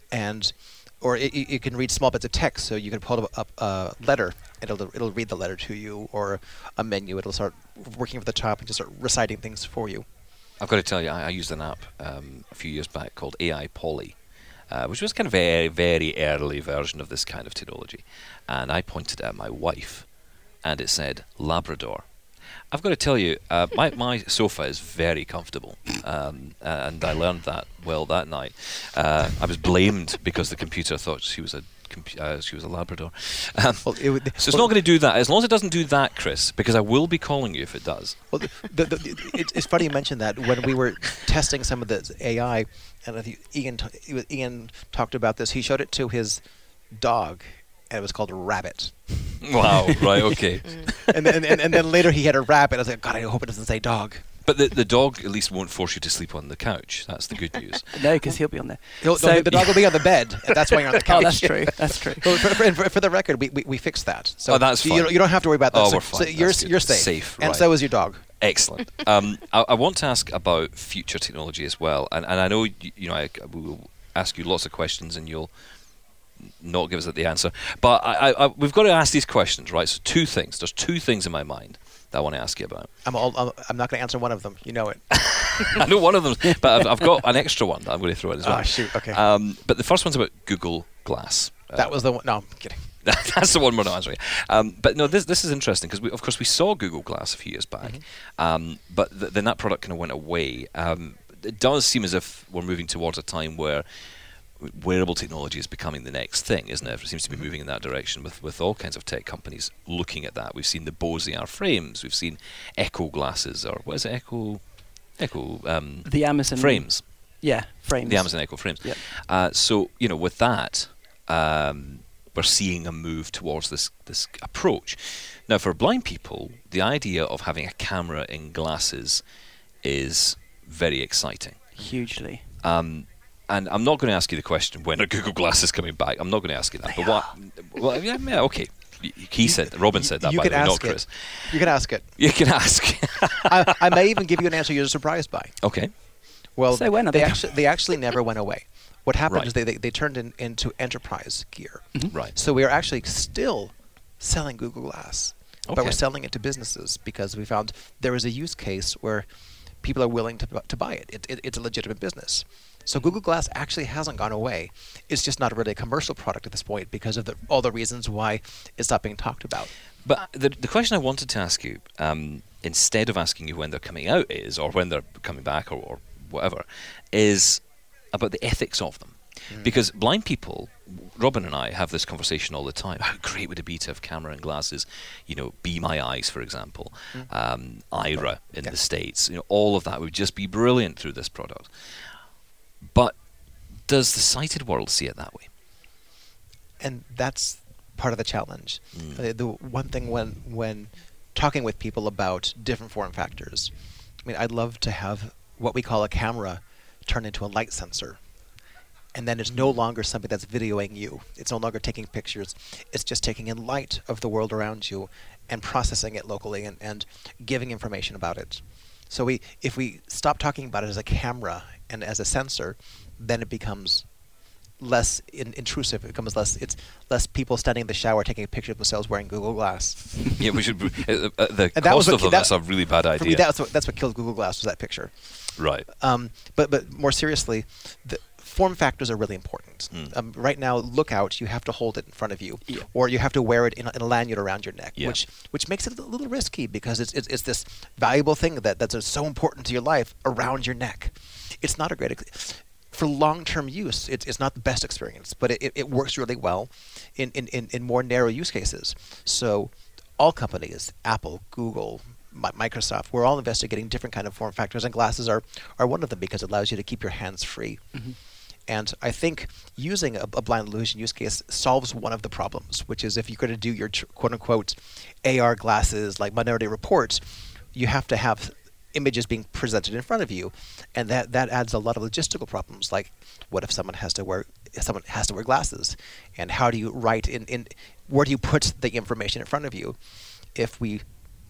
or it can read small bits of text, so you can pull up a letter, and it'll read the letter to you, or a menu, it'll start working at the top and just start reciting things for you. I've got to tell you, I used an app a few years back called AI Polly. Which was kind of a very early version of this kind of technology. And I pointed at my wife, and it said Labrador. I've got to tell you, my sofa is very comfortable, and I learned that that night. I was blamed because the computer thought she was a Labrador. So it's not going to do that. As long as it doesn't do that, Chris, because I will be calling you if it does. Well, it's funny you mentioned that. When we were testing some of the AI, and I think Ian talked about this, he showed it to his dog, and it was called Rabbit. Wow, right, okay. and then later he had a rabbit. I was like, God, I hope it doesn't say dog. But the dog at least won't force you to sleep on the couch. That's the good news. No, because he'll be on there. The dog will be on the bed. And that's why you're on the couch. Oh, that's true. That's true. Well, for the record, we fixed that. So that's fine. You don't have to worry about that. Oh, so, we're fine. So you're safe. And right. so is your dog. Excellent. I want to ask about future technology as well. And I know I will ask you lots of questions and you'll not give us the answer. But we've got to ask these questions, right? So two things. There's two things in my mind that I want to ask you about. I'm not going to answer one of them. You know it. I know one of them, but I've got an extra one that I'm going to throw in as well. Oh, shoot. Okay. But the first one's about Google Glass. That was the one. No, I'm kidding. That's the one we're not answering. But no, this is interesting because of course we saw Google Glass a few years back, but then that product kind of went away. It does seem as if we're moving towards a time where wearable technology is becoming the next thing, isn't it? It seems to be moving in that direction with all kinds of tech companies looking at that. We've seen the Bose AR frames, we've seen Echo glasses, or what is it? Echo the Amazon frames. Yeah, frames. The Amazon Echo frames. Yep. So with that, we're seeing a move towards this approach. Now, for blind people, the idea of having a camera in glasses is very exciting. Hugely. And I'm not going to ask you the question, when are Google Glasses coming back? I'm not going to ask you that. Okay. Robin said that, by the way, not Chris. You can ask it. You can ask. I may even give you an answer you're surprised by. Okay. Well, so when they actually never went away. What happened is Right. they turned into enterprise gear. Right. So we are actually still selling Google Glass, but Okay. we're selling it to businesses because we found there is a use case where people are willing to buy it. It's a legitimate business. So Google Glass actually hasn't gone away. It's just not really a commercial product at this point because of all the reasons why it's not being talked about. But the question I wanted to ask you, instead of asking you when they're coming out or when they're coming back or whatever, is about the ethics of them. Because blind people, Robin and I have this conversation all the time. How great would it be to have camera and glasses? Be My Eyes, for example, Ira in the States. All of that would just be brilliant through this product. But does the sighted world see it that way? And that's part of the challenge. The one thing when talking with people about different form factors, I'd love to have what we call a camera turn into a light sensor. And then it's no longer something that's videoing you. It's no longer taking pictures. It's just taking in light of the world around you and processing it locally and giving information about it. So if we stop talking about it as a camera and as a sensor, then it becomes less intrusive. It becomes it's less people standing in the shower taking a picture of themselves wearing Google Glass. Yeah, we should. The cost of them, that's a really bad idea. For me, that's what killed Google Glass, was that picture. Right. But more seriously, the form factors are really important. Right now, Lookout, you have to hold it in front of you, or you have to wear it in a lanyard around your neck, which makes it a little risky because it's this valuable thing that's so important to your life around your neck. It's not a great for long-term use. It's not the best experience, but it works really well in more narrow use cases. So all companies, Apple, Google, Microsoft, we're all investigating different kind of form factors, and glasses are one of them because it allows you to keep your hands free. And I think using a blind illusion use case solves one of the problems, which is if you're going to do your quote-unquote AR glasses like Minority Report, you have to have images being presented in front of you, and that adds a lot of logistical problems. Like, what if someone has to wear glasses, and how do you write in where do you put the information in front of you? If we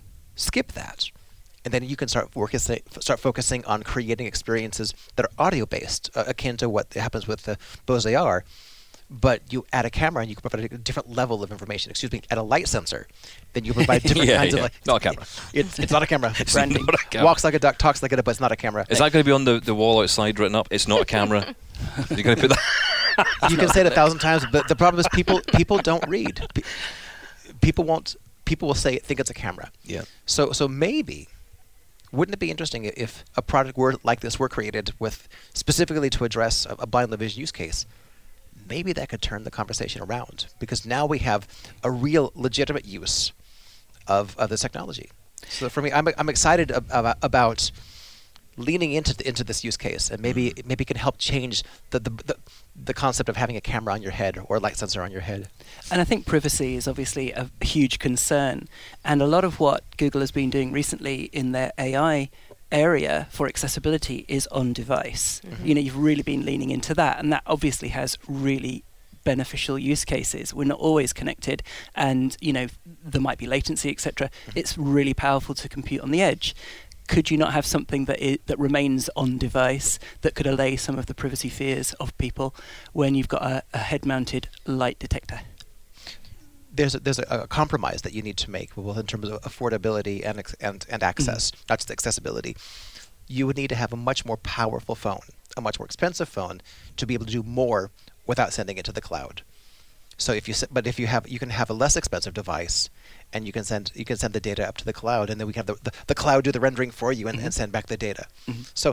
skip that, and then you can start focusing on creating experiences that are audio based, akin to what happens with the Bose AR. But you add a camera and you can provide a different level of information. Add a light sensor, then you provide different kinds of. Not a camera. It's not a camera. It's branding. not a camera. Walks like a duck, talks like a duck, but it's not a camera. Is that going to be on the wall outside written up? It's not a camera. You're going to put that. You can say it 1,000 times, but the problem is people don't read. People people will think it's a camera. Yeah. So maybe, wouldn't it be interesting if a product like this were created with specifically to address a blind low vision use case? Maybe that could turn the conversation around, because now we have a real legitimate use of this technology. So for me, I'm excited about leaning into this use case, and maybe it can help change the concept of having a camera on your head or a light sensor on your head. And I think privacy is obviously a huge concern, and a lot of what Google has been doing recently in their AI area for accessibility is on device. You've really been leaning into that, and that obviously has really beneficial use cases. We're not always connected, and there might be latency, etc. It's really powerful to compute on the edge. Could you not have something that remains on device that could allay some of the privacy fears of people when you've got a head-mounted light detector? There's a compromise that you need to make, both in terms of affordability and access, not just accessibility. You would need to have a much more powerful phone, a much more expensive phone, to be able to do more without sending it to the cloud. So you can have a less expensive device, and you can send the data up to the cloud, and then we can have the cloud do the rendering for you and send back the data. So,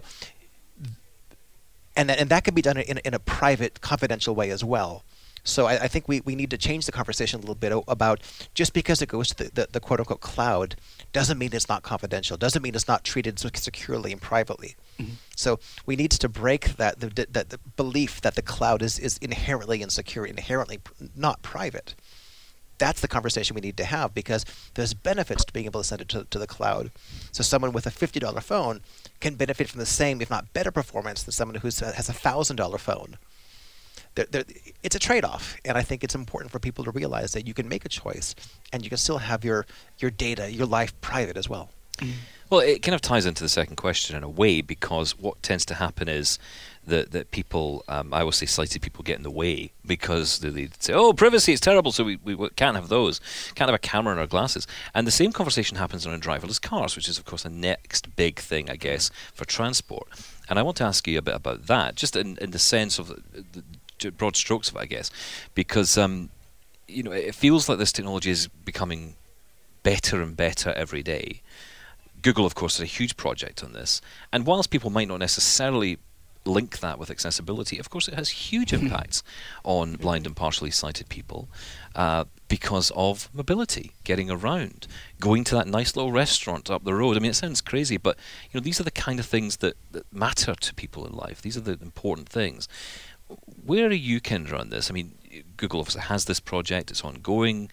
and that can be done in a private, confidential way as well. So I think we need to change the conversation a little bit about, just because it goes to the quote-unquote cloud doesn't mean it's not confidential, doesn't mean it's not treated securely and privately. So we need to break the belief that the cloud is inherently insecure, inherently not private. That's the conversation we need to have, because there's benefits to being able to send it to the cloud. So someone with a $50 phone can benefit from the same, if not better, performance than someone who has a $1,000 phone. It's a trade-off, and I think it's important for people to realize that you can make a choice, and you can still have your data, your life private as well. Well, it kind of ties into the second question in a way, because what tends to happen is that people, I always say sighted people get in the way, because they say, oh, privacy is terrible, so we can't have those, can't have a camera in our glasses. And the same conversation happens on driverless cars, which is, of course, the next big thing, I guess, for transport. And I want to ask you a bit about that, just in the sense of the broad strokes of it, I guess, because it feels like this technology is becoming better and better every day. Google, of course, had a huge project on this, and whilst people might not necessarily link that with accessibility, of course it has huge impacts on blind and partially sighted people because of mobility, getting around, going to that nice little restaurant up the road. I mean, it sounds crazy, but these are the kind of things that matter to people in life. These are the important things. Where are you, Kendra, on this? I mean, Google obviously has this project, it's ongoing.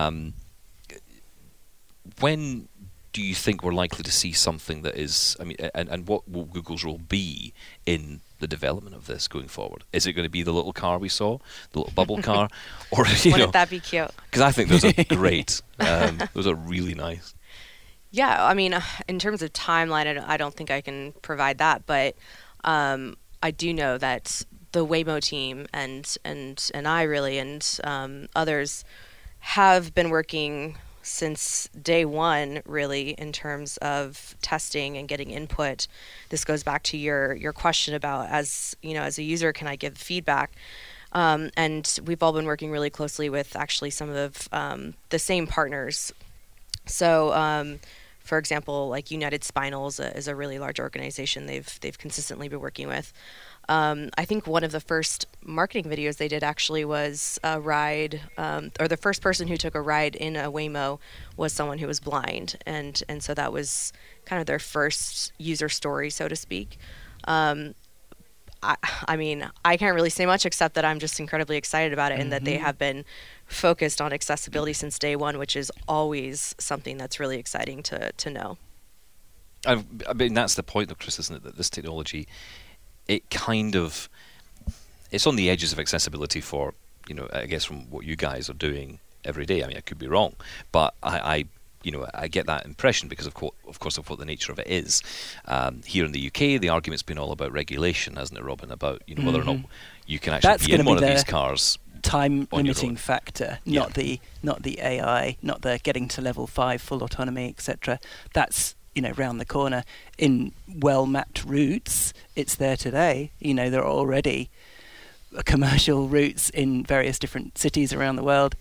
When do you think we're likely to see something that is, and what will Google's role be in the development of this going forward? Is it going to be the little car we saw, the little bubble car? Or, Wouldn't that be cute? Because I think those are great. Those are really nice. Yeah, I mean, in terms of timeline, I don't think I can provide that, but I do know that the Waymo team and I really and others have been working since day one, really, in terms of testing and getting input. This goes back to your question about, as a user, can I give feedback? And we've all been working really closely with actually some of the same partners. So, for example, like United Spinal is a really large organization they've consistently been working with. I think one of the first marketing videos they did actually was a ride, or the first person who took a ride in a Waymo was someone who was blind, and so that was kind of their first user story, so to speak. I mean, I can't really say much except that I'm just incredibly excited about it, and that they have been focused on accessibility since day one, which is always something that's really exciting to know. I mean, that's the point, though, Chris, isn't it? That this technology, it's on the edges of accessibility for, I guess from what you guys are doing every day. I mean, I could be wrong, but I get that impression because of course of what the nature of it is. Here in the UK, the argument's been all about regulation, hasn't it, Robin? About whether or not you can actually be in one of these cars. Time limiting factor, not the AI, not the getting to level 5 full autonomy, etc. That's round the corner. In well-mapped routes, it's there today. There are already commercial routes in various different cities around the world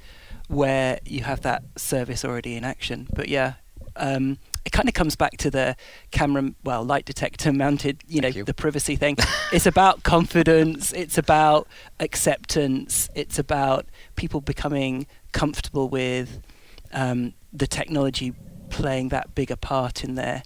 where you have that service already in action. But yeah, it kind of comes back to the camera, light detector mounted, the privacy thing. It's about confidence. It's about acceptance. It's about people becoming comfortable with the technology playing that bigger part in their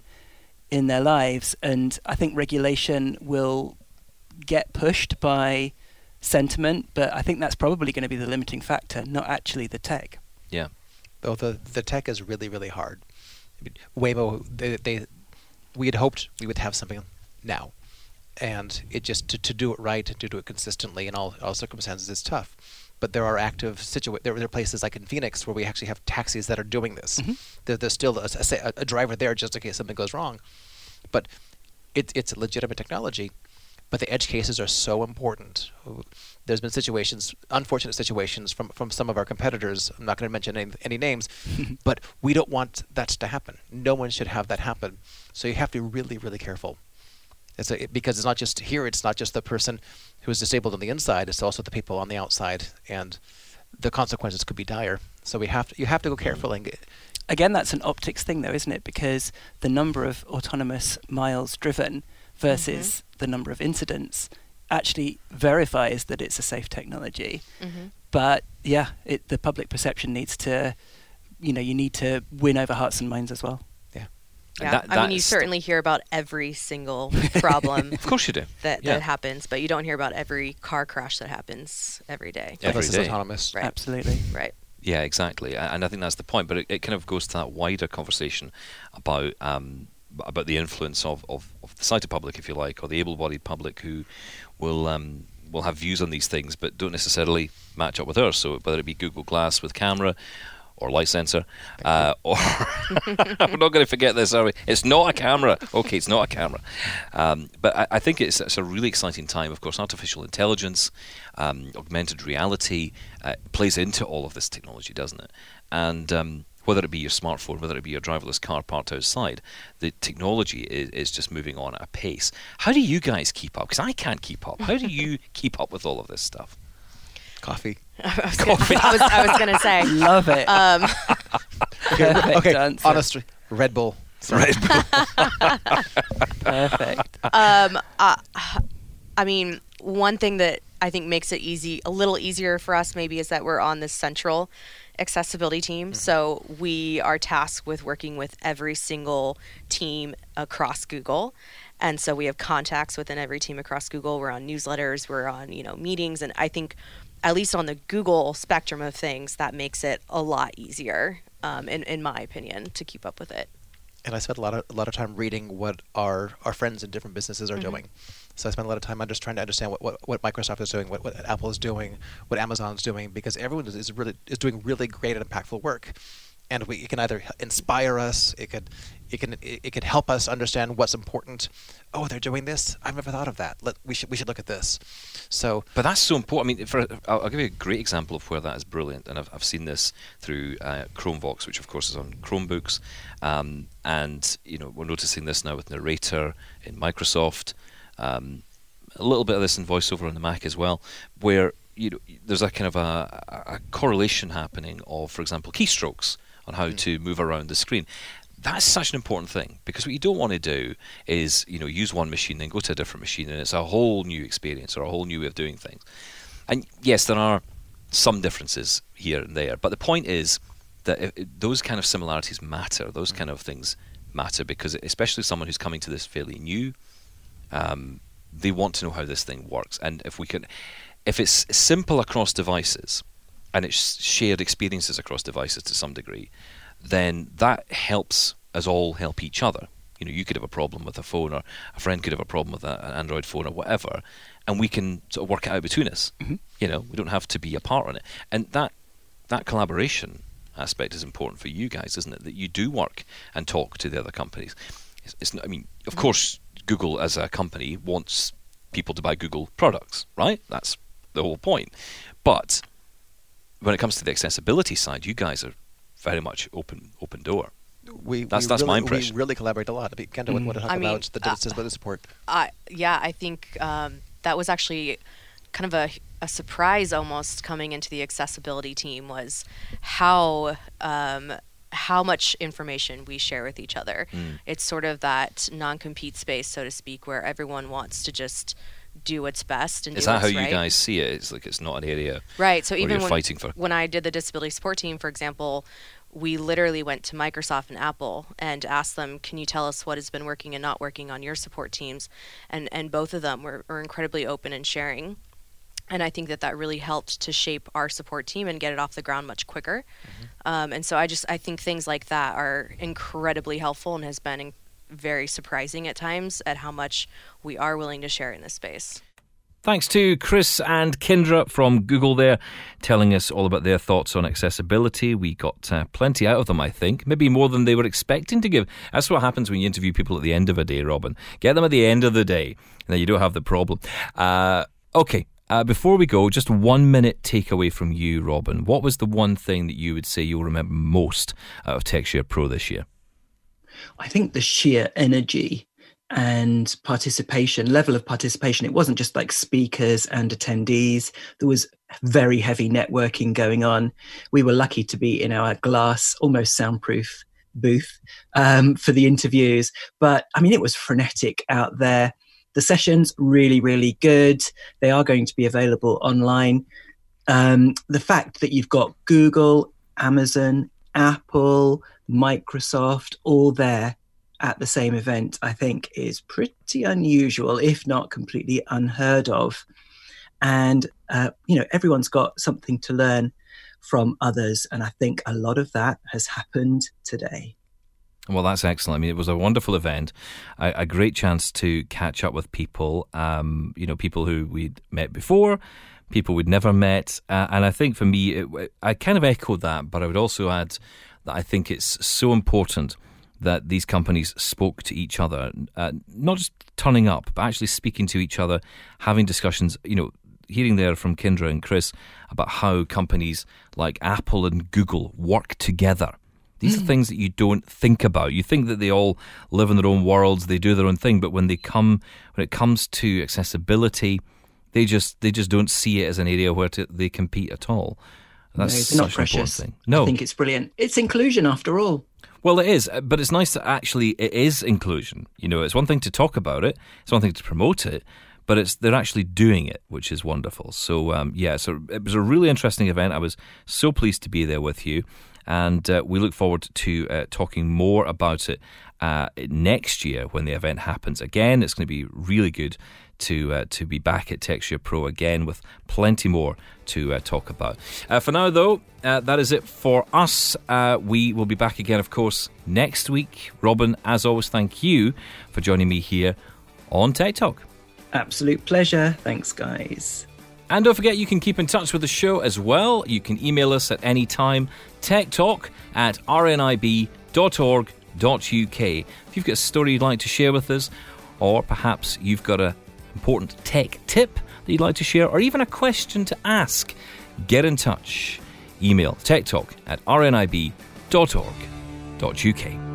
lives. And I think regulation will get pushed by sentiment, but I think that's probably going to be the limiting factor, not actually the tech. Yeah. Though the tech is really, really hard. I mean, Waymo, we had hoped we would have something now, and it just to do it right, to do it consistently in all circumstances is tough. But there are active there are places like in Phoenix where we actually have taxis that are doing this. Mm-hmm. There's still a driver there just in case something goes wrong, but it's a legitimate technology. But the edge cases are so important. There's been unfortunate situations from some of our competitors. I'm not going to mention any names, but we don't want that to happen. No one should have that happen. So you have to be really, really careful. Because it's not just here. It's not just the person who is disabled on the inside. It's also the people on the outside, and the consequences could be dire. So you have to go careful. And again, that's an optics thing, though, isn't it? Because the number of autonomous miles driven versus the number of incidents actually verifies that it's a safe technology. Mm-hmm. But yeah, the public perception needs to, you need to win over hearts and minds as well. Yeah. Yeah. You certainly hear about every single problem. Of course you do. That happens, but you don't hear about every car crash that happens every day. Unless it's autonomous. Right. Absolutely. Right. Yeah, exactly. And I think that's the point. But it kind of goes to that wider conversation about the influence of the sighted public, if you like, or the able-bodied public who will have views on these things but don't necessarily match up with ours. So whether it be Google Glass with camera or light sensor, or we're not going to forget this, are we? It's not a camera. Okay, it's not a camera. But I think it's a really exciting time. Of course, artificial intelligence, augmented reality plays into all of this technology, doesn't it? And whether it be your smartphone, whether it be your driverless car parked outside, the technology is just moving on at a pace. How do you guys keep up? Because I can't keep up. How do you keep up with all of this stuff? Coffee. I was going to say. Love it. Okay, honestly, Red Bull. Red Bull. Perfect. I mean, one thing that I think makes it a little easier for us maybe is that we're on the central accessibility team. Mm-hmm. So we are tasked with working with every single team across Google. And so we have contacts within every team across Google. We're on newsletters, we're on, meetings. And I think at least on the Google spectrum of things, that makes it a lot easier, in my opinion, to keep up with it. And I spent a lot of time reading what our friends in different businesses are doing. So I spent a lot of time just trying to understand what Microsoft is doing, what Apple is doing, what Amazon is doing, because everyone is doing really great and impactful work. And it can either inspire us, it could help us understand what's important. Oh, they're doing this. I've never thought of that. We should look at this. So, but that's so important. I mean, I'll give you a great example of where that is brilliant, and I've seen this through Chromevox, which of course is on Chromebooks, and we're noticing this now with Narrator in Microsoft. A little bit of this in VoiceOver on the Mac as well, where there's a kind of a correlation happening of, for example, keystrokes on how to move around the screen. That's such an important thing, because what you don't want to do is use one machine then go to a different machine and it's a whole new experience or a whole new way of doing things. And yes, there are some differences here and there, but the point is that those kind of similarities matter. Those kind of things matter, because especially someone who's coming to this fairly new, they want to know how this thing works. And if it's simple across devices and it's shared experiences across devices to some degree, then that helps us all help each other. You could have a problem with a phone, or a friend could have a problem with an Android phone or whatever, and we can sort of work it out between us. Mm-hmm. We don't have to be apart on it. And that collaboration aspect is important for you guys, isn't it? That you do work and talk to the other companies. Of course, Google as a company wants people to buy Google products, right? That's the whole point. But when it comes to the accessibility side, you guys are very much open door. That's my impression. We really collaborate a lot. Kenda, what to talk about the disability support? I think that was actually kind of surprise almost coming into the accessibility team was how much information we share with each other. It's sort of that non-compete space, so to speak, where everyone wants to just do what's best and is do that what's how right. you guys see it? It's like it's not an area right. So where even you're fighting for. When I did the disability support team, for example, we literally went to Microsoft and Apple and asked them, can you tell us what has been working and not working on your support teams? And both of them were incredibly open and sharing. And I think that really helped to shape our support team and get it off the ground much quicker. And so I think things like that are incredibly helpful and has been very surprising at times at how much we are willing to share in this space. Thanks to Chris and Kendra from Google there, telling us all about their thoughts on accessibility. We got plenty out of them, I think. Maybe more than they were expecting to give. That's what happens when you interview people at the end of a day, Robin. Get them at the end of the day, and then you don't have the problem. Okay, before we go, just 1 minute takeaway from you, Robin. What was the one thing that you would say you'll remember most out of TechShare Pro this year? I think the sheer energy and level of participation. It wasn't just like speakers and attendees. There was very heavy networking going on. We were lucky to be in our glass, almost soundproof booth for the interviews. But I mean, it was frenetic out there. The sessions, really, really good. They are going to be available online. The fact that you've got Google, Amazon, Apple, Microsoft, all there at the same event, I think is pretty unusual, if not completely unheard of. And, everyone's got something to learn from others. And I think a lot of that has happened today. Well, that's excellent. I mean, it was a wonderful event, a great chance to catch up with people, people who we'd met before, people we'd never met. And I think for me, I kind of echoed that, but I would also add that I think it's so important that these companies spoke to each other, not just turning up, but actually speaking to each other, having discussions, hearing there from Kendra and Chris about how companies like Apple and Google work together. These are things that you don't think about. You think that they all live in their own worlds, they do their own thing, but when it comes to accessibility, they just don't see it as an area where they compete at all. That's it's not such precious. an important thing. No. I think it's brilliant. It's inclusion after all. Well, it is, but it's nice that actually it is inclusion. It's one thing to talk about it, it's one thing to promote it, but they're actually doing it, which is wonderful. So, so it was a really interesting event. I was so pleased to be there with you, and we look forward to talking more about it next year when the event happens. Again, it's going to be really good to be back at TechShare Pro again with plenty more to talk about. For now, though, that is it for us. We will be back again, of course, next week. Robin, as always, thank you for joining me here on Tech Talk. Absolute pleasure. Thanks, guys. And don't forget, you can keep in touch with the show as well. You can email us at any time, techtalk@rnib.org.uk. If you've got a story you'd like to share with us, or perhaps you've got an important tech tip that you'd like to share, or even a question to ask, get in touch. Email techtalk@rnib.org.uk.